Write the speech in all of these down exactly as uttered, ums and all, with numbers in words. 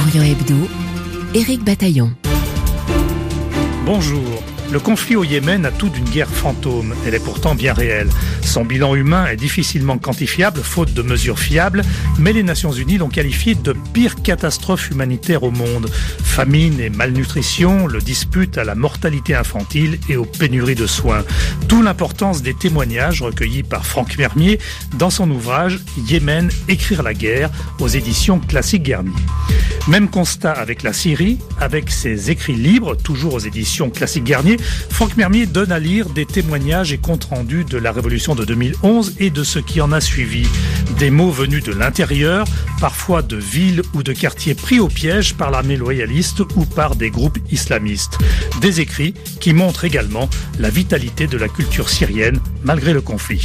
Orient Hebdo, Éric Bataillon. Bonjour. Le conflit au Yémen a tout d'une guerre fantôme. Elle est pourtant bien réelle. Son bilan humain est difficilement quantifiable, faute de mesures fiables, mais les Nations Unies l'ont qualifié de pire catastrophe humanitaire au monde. Famine et malnutrition le disputent à la mortalité infantile et aux pénuries de soins. D'où l'importance des témoignages recueillis par Franck Mermier dans son ouvrage « Yémen, écrire la guerre » aux éditions Classique Garnier. Même constat avec la Syrie, avec ses écrits libres, toujours aux éditions Classique Garnier. Franck Mermier donne à lire des témoignages et comptes rendus de la révolution de deux mille onze et de ce qui en a suivi. Des mots venus de l'intérieur, parfois de villes ou de quartiers pris au piège par l'armée loyaliste ou par des groupes islamistes. Des écrits qui montrent également la vitalité de la culture syrienne malgré le conflit.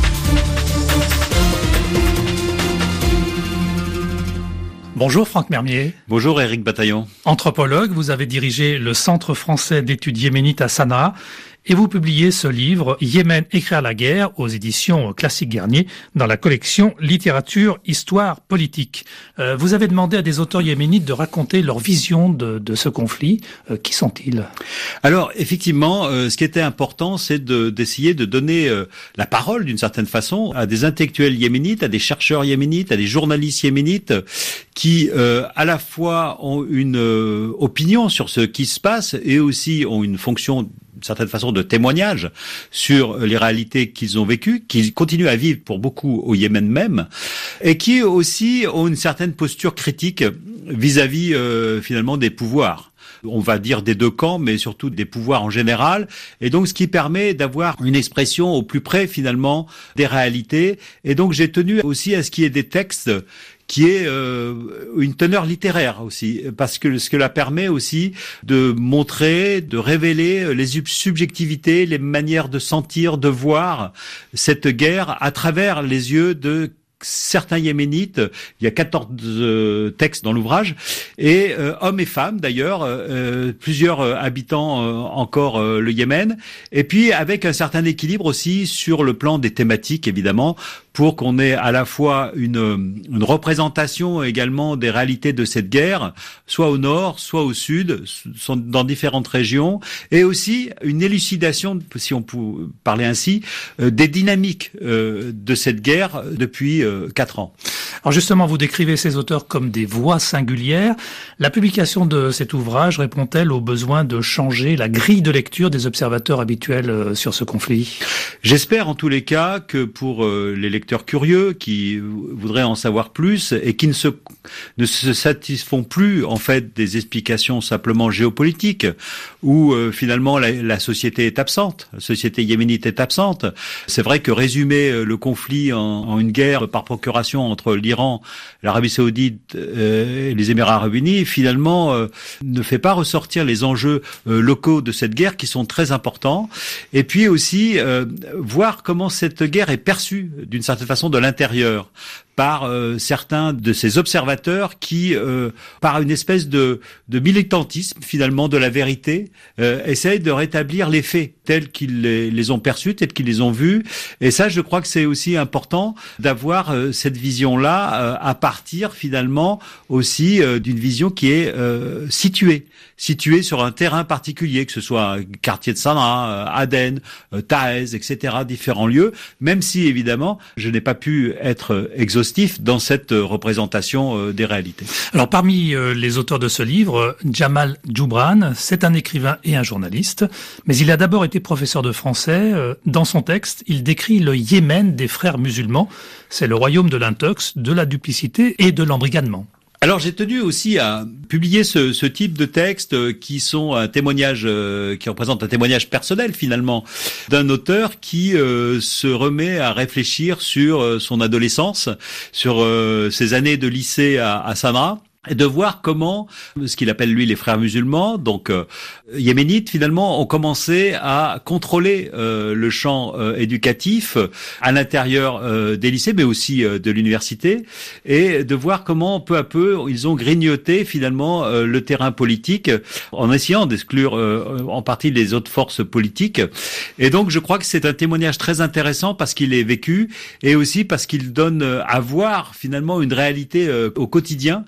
Bonjour Franck Mermier. Bonjour Éric Bataillon. Anthropologue, vous avez dirigé le Centre français d'études yéménites à Sanaa et vous publiez ce livre « Yémen, écrire la guerre » aux éditions Classique Garnier dans la collection Littérature, Histoire, Politique. Euh, vous avez demandé à des auteurs yéménites de raconter leur vision de, de ce conflit. Euh, qui sont-ils ? Alors effectivement, euh, ce qui était important, c'est de, d'essayer de donner euh, la parole d'une certaine façon à des intellectuels yéménites, à des chercheurs yéménites, à des journalistes yéménites qui euh, à la fois ont une euh, opinion sur ce qui se passe et aussi ont une fonction d'une certaine façon de témoignage sur les réalités qu'ils ont vécues, qu'ils continuent à vivre pour beaucoup au Yémen même, et qui aussi ont une certaine posture critique vis-à-vis euh, finalement des pouvoirs. On va dire des deux camps, mais surtout des pouvoirs en général. Et donc, ce qui permet d'avoir une expression au plus près, finalement, des réalités. Et donc, j'ai tenu aussi à ce qu'il y ait des textes qui est euh, une teneur littéraire aussi, parce que ce que cela permet aussi de montrer, de révéler les subjectivités, les manières de sentir, de voir cette guerre à travers les yeux de certains yéménites. Il y a quatorze euh, textes dans l'ouvrage, et euh, hommes et femmes d'ailleurs, euh, plusieurs euh, habitants euh, encore euh, le Yémen, et puis avec un certain équilibre aussi sur le plan des thématiques évidemment, pour qu'on ait à la fois une, une représentation également des réalités de cette guerre, soit au nord, soit au sud, dans différentes régions, et aussi une élucidation, si on peut parler ainsi, euh, des dynamiques euh, de cette guerre depuis euh, quatre ans. Alors justement, vous décrivez ces auteurs comme des voix singulières. La publication de cet ouvrage répond-elle au besoin de changer la grille de lecture des observateurs habituels sur ce conflit ? J'espère en tous les cas que pour euh, les lecteurs curieux qui voudraient en savoir plus et qui ne se, ne se satisfont plus en fait des explications simplement géopolitiques où euh, finalement la, la société est absente, la société yéménite est absente. C'est vrai que résumer le conflit en, en une guerre par procuration entre l'Iran, l'Arabie Saoudite euh, et les Émirats Arabes Unis, finalement, euh, ne fait pas ressortir les enjeux euh, locaux de cette guerre qui sont très importants. Et puis aussi euh, voir comment cette guerre est perçue d'une certaine façon de l'intérieur par euh, certains de ces observateurs qui, euh, par une espèce de, de militantisme finalement de la vérité, euh, essayent de rétablir les faits tels qu'ils les, les ont perçus, tels qu'ils les ont vus. Et ça, je crois que c'est aussi important d'avoir euh, cette vision-là euh, à partir finalement aussi euh, d'une vision qui est euh, située, située sur un terrain particulier, que ce soit un quartier de Sanaa, euh, Aden, euh, Taez, et cetera, différents lieux, même si évidemment je n'ai pas pu être exhaustif dans cette représentation des réalités. Alors parmi les auteurs de ce livre, Jamal Djoubran, c'est un écrivain et un journaliste, mais il a d'abord été professeur de français. Dans son texte, il décrit le Yémen des frères musulmans. C'est le royaume de l'intox, de la duplicité et de l'embrigadement. Alors j'ai tenu aussi à publier ce, ce type de textes qui sont un témoignage, euh, qui représente un témoignage personnel finalement d'un auteur qui euh, se remet à réfléchir sur euh, son adolescence, sur euh, ses années de lycée à, à Sanaa. Et de voir comment ce qu'il appelle lui les frères musulmans, donc euh, yéménites finalement, ont commencé à contrôler euh, le champ euh, éducatif à l'intérieur euh, des lycées, mais aussi euh, de l'université, et de voir comment peu à peu ils ont grignoté finalement euh, le terrain politique en essayant d'exclure euh, en partie les autres forces politiques. Et donc je crois que c'est un témoignage très intéressant parce qu'il est vécu et aussi parce qu'il donne à voir finalement une réalité euh, au quotidien qui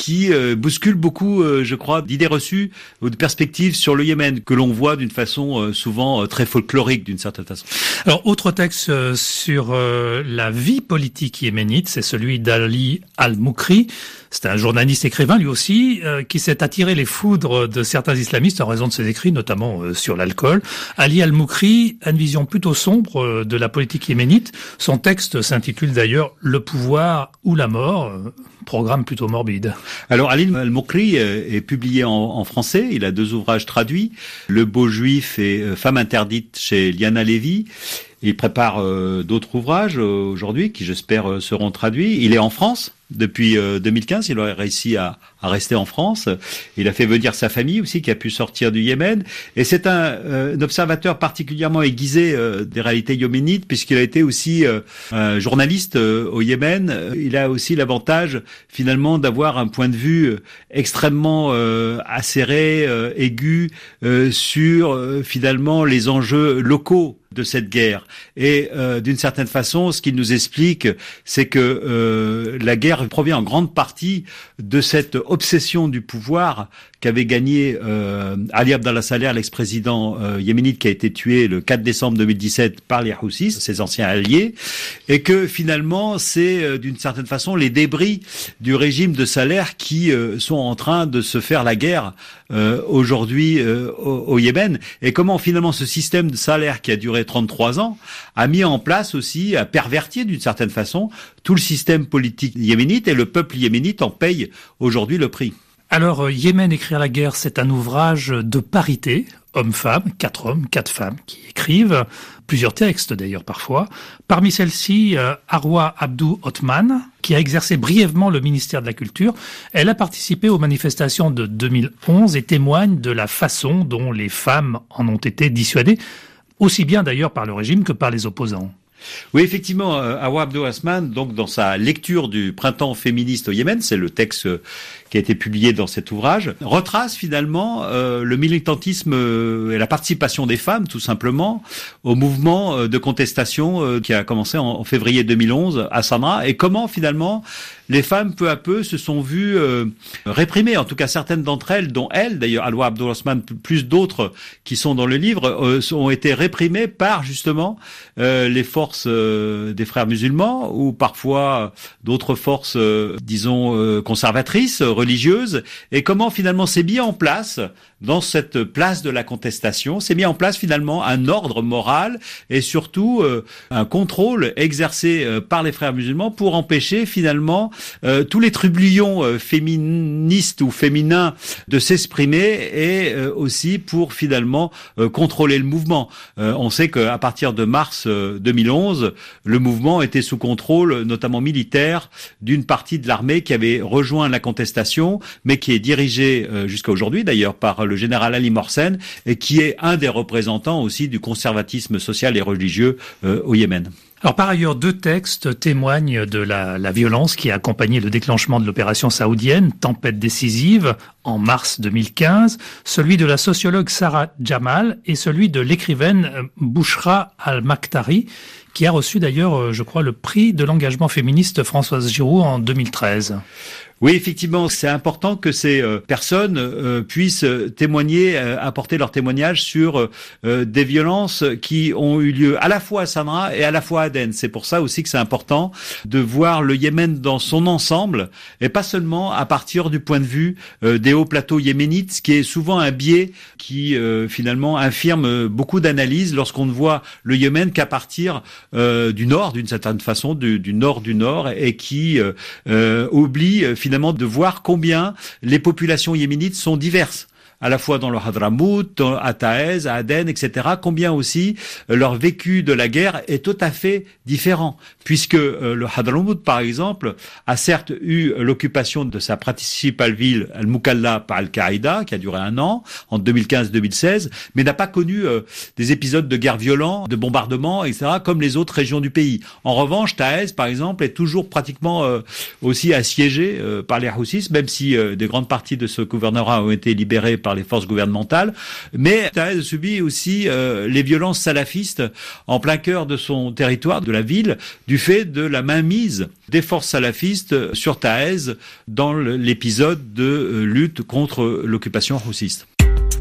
qui euh, bouscule beaucoup, euh, je crois, d'idées reçues ou de perspectives sur le Yémen, que l'on voit d'une façon euh, souvent euh, très folklorique d'une certaine façon. Alors, autre texte euh, sur euh, la vie politique yéménite, c'est celui d'Ali Al-Moukri. C'est un journaliste écrivain, lui aussi, euh, qui s'est attiré les foudres de certains islamistes en raison de ses écrits, notamment euh, sur l'alcool. Ali Al-Moukri a une vision plutôt sombre euh, de la politique yéménite. Son texte s'intitule d'ailleurs « Le pouvoir ou la mort », euh, programme plutôt morbide. Alors, Ali Al-Moukri euh, est publié en, en français. Il a deux ouvrages traduits, « Le beau juif » et euh, « Femme interdite » chez Liana Lévy. Il prépare euh, d'autres ouvrages euh, aujourd'hui qui, j'espère, euh, seront traduits. Il est en France depuis euh, deux mille quinze. Il a réussi à, à rester en France. Il a fait venir sa famille aussi, qui a pu sortir du Yémen. Et c'est un, euh, un observateur particulièrement aiguisé euh, des réalités yéménites, puisqu'il a été aussi euh, un journaliste euh, au Yémen. Il a aussi l'avantage, finalement, d'avoir un point de vue extrêmement euh, acéré, euh, aigu, euh, sur, euh, finalement, les enjeux locaux de cette guerre. Et euh, d'une certaine façon, ce qu'il nous explique, c'est que euh, la guerre provient en grande partie de cette obsession du pouvoir qu'avait gagné euh, Ali Abdallah Saleh, l'ex-président euh, yéménite, qui a été tué le quatre décembre deux mille dix-sept par les Houthis, ses anciens alliés, et que finalement, c'est euh, d'une certaine façon les débris du régime de Saleh qui euh, sont en train de se faire la guerre euh, aujourd'hui euh, au, au Yémen. Et comment finalement ce système de Saleh qui a duré trente-trois ans a mis en place aussi, a perverti d'une certaine façon tout le système politique yéménite, et le peuple yéménite en paye aujourd'hui le prix. Alors, Yémen, écrire la guerre, c'est un ouvrage de parité, hommes-femmes, quatre hommes, quatre femmes qui écrivent, plusieurs textes d'ailleurs parfois. Parmi celles-ci, euh, Arwa Abdou Othman, qui a exercé brièvement le ministère de la Culture. Elle a participé aux manifestations de deux mille onze et témoigne de la façon dont les femmes en ont été dissuadées, aussi bien d'ailleurs par le régime que par les opposants. Oui, effectivement, euh, Arwa Abdou Othman, donc dans sa lecture du printemps féministe au Yémen, c'est le texte euh, qui a été publié dans cet ouvrage, retrace finalement euh, le militantisme euh, et la participation des femmes, tout simplement, au mouvement euh, de contestation euh, qui a commencé en, en février deux mille onze à Sanaa, et comment finalement les femmes, peu à peu, se sont vues euh, réprimées, en tout cas certaines d'entre elles, dont elle, d'ailleurs, Arwa Abdou Othman, plus d'autres qui sont dans le livre, euh, ont été réprimées par, justement, euh, les forces euh, des frères musulmans, ou parfois d'autres forces, euh, disons, euh, conservatrices, religieuses, et comment, finalement, c'est mis en place, dans cette place de la contestation, c'est mis en place, finalement, un ordre moral, et surtout, euh, un contrôle exercé euh, par les frères musulmans pour empêcher, finalement, Euh, tous les trublions euh, féministes ou féminins de s'exprimer, et euh, aussi pour finalement euh, contrôler le mouvement. Euh, on sait qu'à partir de mars euh, deux mille onze, le mouvement était sous contrôle, notamment militaire, d'une partie de l'armée qui avait rejoint la contestation, mais qui est dirigée euh, jusqu'à aujourd'hui d'ailleurs par le général Ali Morsen, et qui est un des représentants aussi du conservatisme social et religieux euh, au Yémen. Alors par ailleurs, deux textes témoignent de la, la violence qui a accompagné le déclenchement de l'opération saoudienne, Tempête décisive, en mars deux mille quinze, celui de la sociologue Sarah Jamal et celui de l'écrivaine Bouchra Al-Makhtari, qui a reçu d'ailleurs, je crois, le prix de l'engagement féministe Françoise Giroud en deux mille treize. Oui, effectivement, c'est important que ces euh, personnes euh, puissent témoigner, euh, apporter leur témoignage sur euh, des violences qui ont eu lieu à la fois à Sanaa et à la fois à Aden. C'est pour ça aussi que c'est important de voir le Yémen dans son ensemble, et pas seulement à partir du point de vue euh, des hauts plateaux yéménites, ce qui est souvent un biais qui euh, finalement infirme beaucoup d'analyses lorsqu'on ne voit le Yémen qu'à partir euh, du nord, d'une certaine façon, du, du nord du nord, et qui euh, euh, oublie euh, finalement de voir combien les populations yéménites sont diverses, à la fois dans le Hadramout, à Taez, à Aden, et cetera. Combien aussi euh, leur vécu de la guerre est tout à fait différent, puisque euh, le Hadramout, par exemple, a certes eu l'occupation de sa principale ville, Al-Mukalla, par Al-Qaïda, qui a duré un an, en deux mille quinze deux mille seize, mais n'a pas connu euh, des épisodes de guerre violents, de bombardements, et cetera, comme les autres régions du pays. En revanche, Taez, par exemple, est toujours pratiquement euh, aussi assiégée euh, par les Houthis, même si euh, des grandes parties de ce gouvernorat ont été libérées par par les forces gouvernementales. Mais Taez subit aussi euh, les violences salafistes en plein cœur de son territoire, de la ville, du fait de la mainmise des forces salafistes sur Taez dans l'épisode de euh, lutte contre l'occupation houthiste.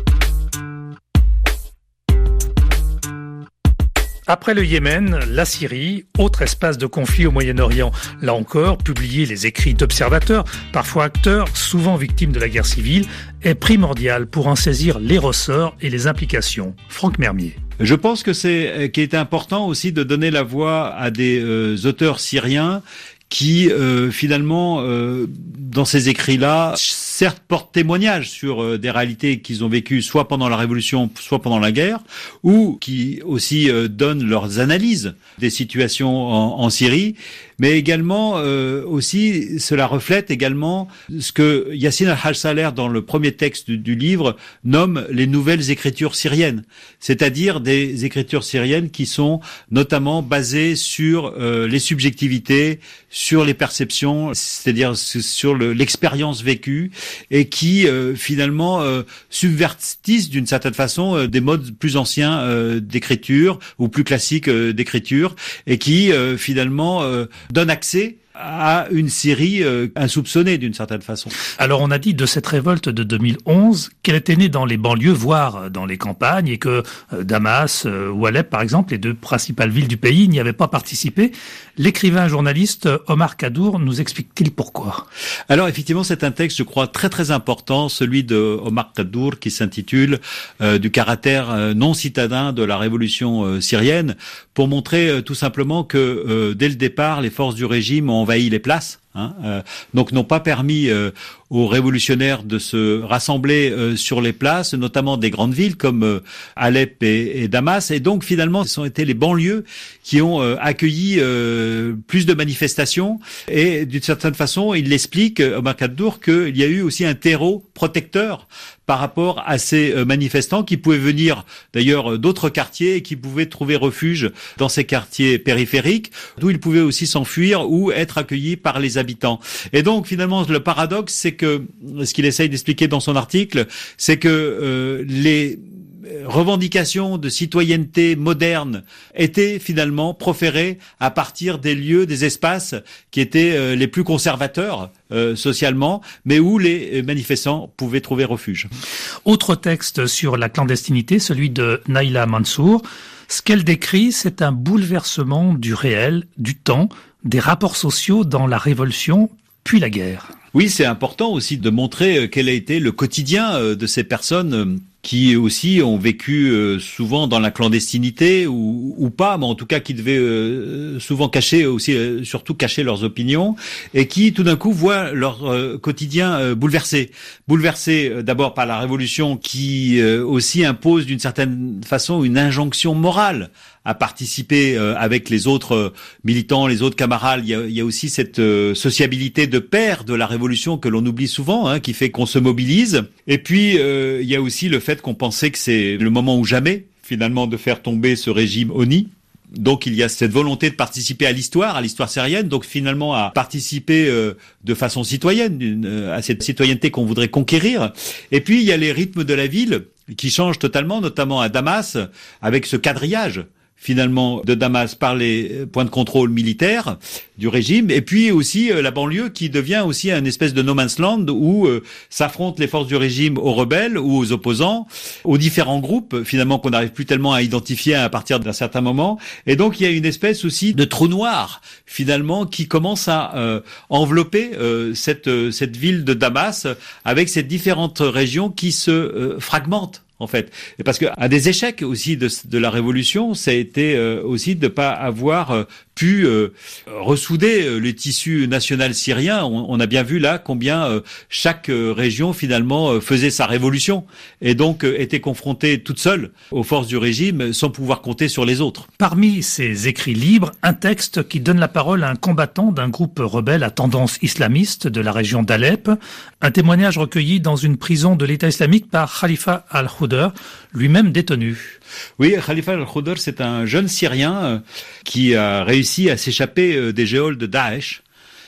Après le Yémen, la Syrie, autre espace de conflit au Moyen-Orient. Là encore, publier les écrits d'observateurs, parfois acteurs, souvent victimes de la guerre civile, est primordial pour en saisir les ressorts et les implications. Franck Mermier. Je pense que c'est qu'il est important aussi de donner la voix à des euh, auteurs syriens qui euh, finalement, euh, dans ces écrits-là, certes portent témoignage sur euh, des réalités qu'ils ont vécues soit pendant la Révolution, soit pendant la guerre, ou qui aussi euh, donnent leurs analyses des situations en, en Syrie, mais également euh, aussi cela reflète également ce que Yassine al-Hajj-Saleh dans le premier texte du, du livre nomme les nouvelles écritures syriennes, c'est-à-dire des écritures syriennes qui sont notamment basées sur euh, les subjectivités, sur les perceptions, c'est-à-dire sur le, l'expérience vécue, et qui euh, finalement euh, subvertissent d'une certaine façon euh, des modes plus anciens euh, d'écriture ou plus classiques euh, d'écriture, et qui euh, finalement euh, donnent accès à une Syrie euh, insoupçonnée d'une certaine façon. Alors on a dit de cette révolte de deux mille onze qu'elle était née dans les banlieues, voire dans les campagnes, et que euh, Damas euh, ou Alep, par exemple, les deux principales villes du pays, n'y avaient pas participé. L'écrivain et journaliste Omar Khadour nous explique-t-il pourquoi ? Alors effectivement, c'est un texte, je crois, très très important, celui de Omar Khadour, qui s'intitule euh, du caractère euh, non citadin de la révolution euh, syrienne, pour montrer euh, tout simplement que euh, dès le départ, les forces du régime ont envahi les places, hein, euh, donc n'ont pas permis euh, aux révolutionnaires de se rassembler euh, sur les places, notamment des grandes villes comme euh, Alep et, et Damas, et donc finalement ce sont été les banlieues qui ont euh, accueilli euh, plus de manifestations, et d'une certaine façon il explique, Omar Khadour, qu'il y a eu aussi un terreau protecteur par rapport à ces euh, manifestants qui pouvaient venir d'ailleurs d'autres quartiers et qui pouvaient trouver refuge dans ces quartiers périphériques, d'où ils pouvaient aussi s'enfuir ou être accueillis par les habitants. Et donc finalement le paradoxe, c'est que ce qu'il essaye d'expliquer dans son article, c'est que euh, les revendications de citoyenneté moderne étaient finalement proférées à partir des lieux, des espaces qui étaient euh, les plus conservateurs euh, socialement, mais où les manifestants pouvaient trouver refuge. Autre texte sur la clandestinité, celui de Naïla Mansour. Ce qu'elle décrit, c'est un bouleversement du réel, du temps, des rapports sociaux dans la révolution, puis la guerre. Oui, c'est important aussi de montrer quel a été le quotidien de ces personnes qui aussi ont vécu souvent dans la clandestinité ou, ou pas, mais en tout cas qui devaient souvent cacher aussi, surtout cacher leurs opinions, et qui tout d'un coup voient leur quotidien bouleversé. Bouleversé d'abord par la révolution qui aussi impose d'une certaine façon une injonction morale à participer euh, avec les autres euh, militants, les autres camarades. Il y a, il y a aussi cette euh, sociabilité de pair de la révolution que l'on oublie souvent, hein, qui fait qu'on se mobilise. Et puis, euh, il y a aussi le fait qu'on pensait que c'est le moment ou jamais, finalement, de faire tomber ce régime honni. Donc il y a cette volonté de participer à l'histoire, à l'histoire syrienne, donc finalement à participer euh, de façon citoyenne, euh, à cette citoyenneté qu'on voudrait conquérir. Et puis il y a les rythmes de la ville qui changent totalement, notamment à Damas, avec ce quadrillage finalement de Damas par les points de contrôle militaires du régime, et puis aussi euh, la banlieue qui devient aussi un espèce de no man's land où euh, s'affrontent les forces du régime aux rebelles ou aux opposants, aux différents groupes finalement qu'on n'arrive plus tellement à identifier à partir d'un certain moment, et donc il y a une espèce aussi de trou noir finalement qui commence à euh, envelopper euh, cette euh, cette ville de Damas avec ces différentes régions qui se euh, fragmentent. En fait, et parce que un des échecs aussi de, de la révolution, ça a été euh, aussi de pas avoir euh, pu euh, ressouder euh, le tissu national syrien. On, on a bien vu là combien euh, chaque euh, région finalement euh, faisait sa révolution et donc euh, était confrontée toute seule aux forces du régime sans pouvoir compter sur les autres. Parmi ces écrits libres, un texte qui donne la parole à un combattant d'un groupe rebelle à tendance islamiste de la région d'Alep, un témoignage recueilli dans une prison de l'État islamique par Khalifa al-Khouder, lui-même détenu. Oui, Khalifa al-Khouder, c'est un jeune Syrien euh, qui a réussi à s'échapper euh, des geôles de Daesh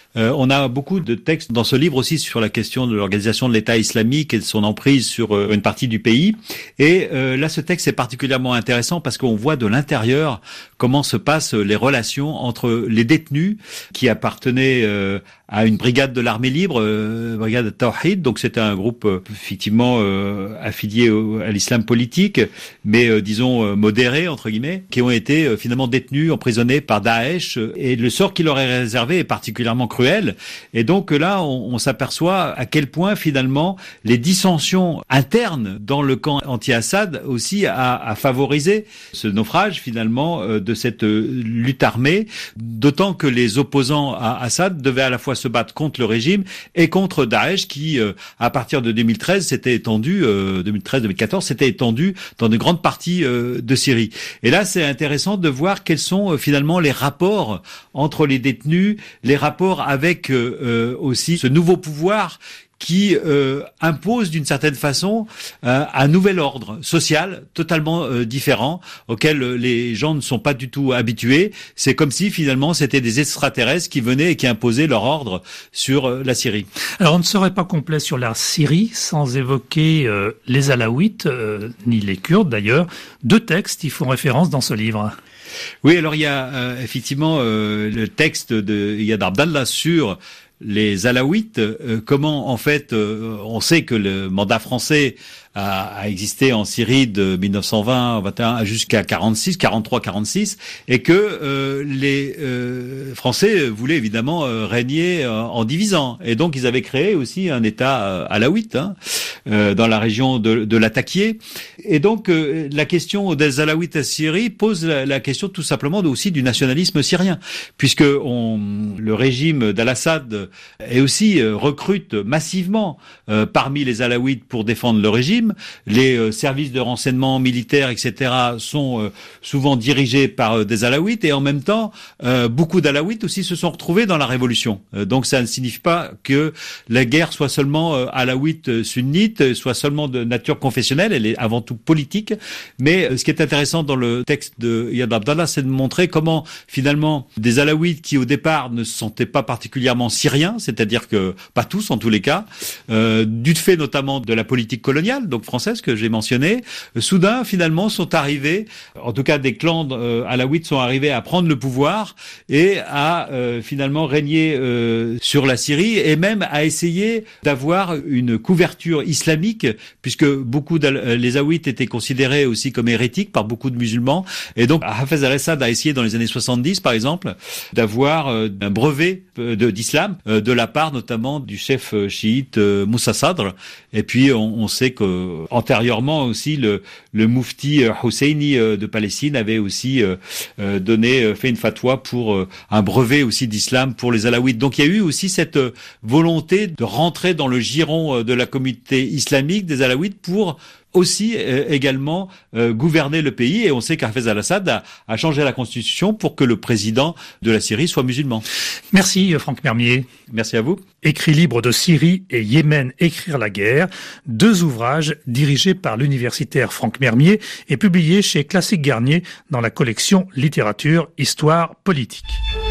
Euh, on a beaucoup de textes dans ce livre aussi sur la question de l'organisation de l'État islamique et de son emprise sur euh, une partie du pays. Et euh, là, ce texte est particulièrement intéressant parce qu'on voit de l'intérieur comment se passent les relations entre les détenus qui appartenaient euh, à une brigade de l'armée libre, euh, brigade Tawhid. Donc c'était un groupe euh, effectivement euh, affilié au, à l'islam politique, mais euh, disons euh, modéré entre guillemets, qui ont été euh, finalement détenus, emprisonnés par Daesh. Et le sort qui leur est réservé est particulièrement cruel. Et donc là, on, on s'aperçoit à quel point finalement les dissensions internes dans le camp anti-Assad aussi a, a favorisé ce naufrage finalement euh, de cette euh, lutte armée. D'autant que les opposants à Assad devaient à la fois se battre contre le régime et contre Daesh qui, euh, à partir de deux mille treize, s'était étendu, euh, deux mille treize deux mille quatorze, s'était étendu dans de grandes parties euh, de Syrie. Et là, c'est intéressant de voir quels sont euh, finalement les rapports entre les détenus, les rapports avec euh, euh, aussi ce nouveau pouvoir qui euh, impose d'une certaine façon euh, un nouvel ordre social totalement euh, différent auquel euh, les gens ne sont pas du tout habitués. C'est comme si finalement c'était des extraterrestres qui venaient et qui imposaient leur ordre sur euh, la Syrie. Alors on ne serait pas complet sur la Syrie sans évoquer euh, les Alaouites, euh, ni les Kurdes d'ailleurs. Deux textes y font référence dans ce livre. Oui, alors il y a euh, effectivement euh, le texte de Iyad Abdallah sur les Alaouites, euh, comment en fait euh, on sait que le mandat français a, a existé en Syrie de mille neuf cent vingt vingt et un jusqu'à quarante-six, quarante-trois quarante-six, et que euh, les euh, Français voulaient évidemment euh, régner euh, en divisant, et donc ils avaient créé aussi un État euh, alaouite hein, euh, dans la région de, de Latakié, et donc euh, la question des Alaouites à Syrie pose la, la question tout simplement aussi du nationalisme syrien, puisque on, le régime d'Al-Assad et aussi euh, recrute massivement euh, parmi les Alaouites pour défendre le régime. Les euh, services de renseignement militaires, et cetera, sont euh, souvent dirigés par euh, des Alaouites, et en même temps, euh, beaucoup d'Alaouites aussi se sont retrouvés dans la révolution. Euh, donc ça ne signifie pas que la guerre soit seulement euh, alaouite sunnite, soit seulement de nature confessionnelle, elle est avant tout politique. Mais euh, ce qui est intéressant dans le texte de Iyad Abdallah, c'est de montrer comment finalement des Alaouites qui au départ ne se sentaient pas particulièrement syriens, c'est-à-dire que pas tous en tous les cas, euh, du fait notamment de la politique coloniale, donc française que j'ai mentionné, euh, soudain finalement sont arrivés, en tout cas des clans euh, alaouites sont arrivés à prendre le pouvoir et à euh, finalement régner euh, sur la Syrie, et même à essayer d'avoir une couverture islamique, puisque beaucoup de les Alaouites étaient considérés aussi comme hérétiques par beaucoup de musulmans, et donc Hafez al-Assad a essayé dans les années soixante-dix par exemple d'avoir euh, un brevet euh, de, d'islam euh, de la part notamment du chef euh, chiite euh, Moussa Sadr, et puis on, on sait que Euh, antérieurement aussi le, le moufti euh, Husseini euh, de Palestine avait aussi euh, euh, donné euh, fait une fatwa pour euh, un brevet aussi d'islam pour les Alaouites. Donc il y a eu aussi cette euh, volonté de rentrer dans le giron euh, de la communauté islamique des Alaouites pour aussi euh, également euh, gouverner le pays, et on sait qu'Hafez al-Assad a, a changé la constitution pour que le président de la Syrie soit musulman. Merci Franck Mermier. Merci à vous. Écrit libre de Syrie et Yémen, écrire la guerre, deux ouvrages dirigés par l'universitaire Franck Mermier et publiés chez Classique Garnier dans la collection Littérature, Histoire, Politique.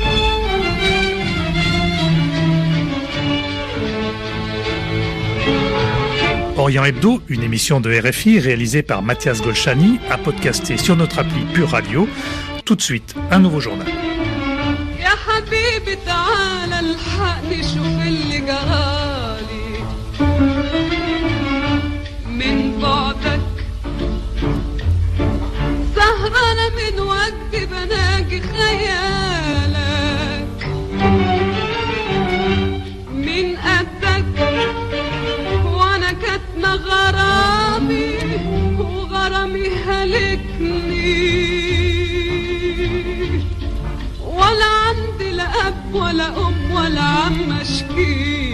Orient Hebdo, une émission de R F I réalisée par Mathias Golchani, à podcaster sur notre appli Pure Radio. Tout de suite, un nouveau journal. غرامي وغرامي هلكني ولا عندي لا أب ولا أم ولا عم أشكي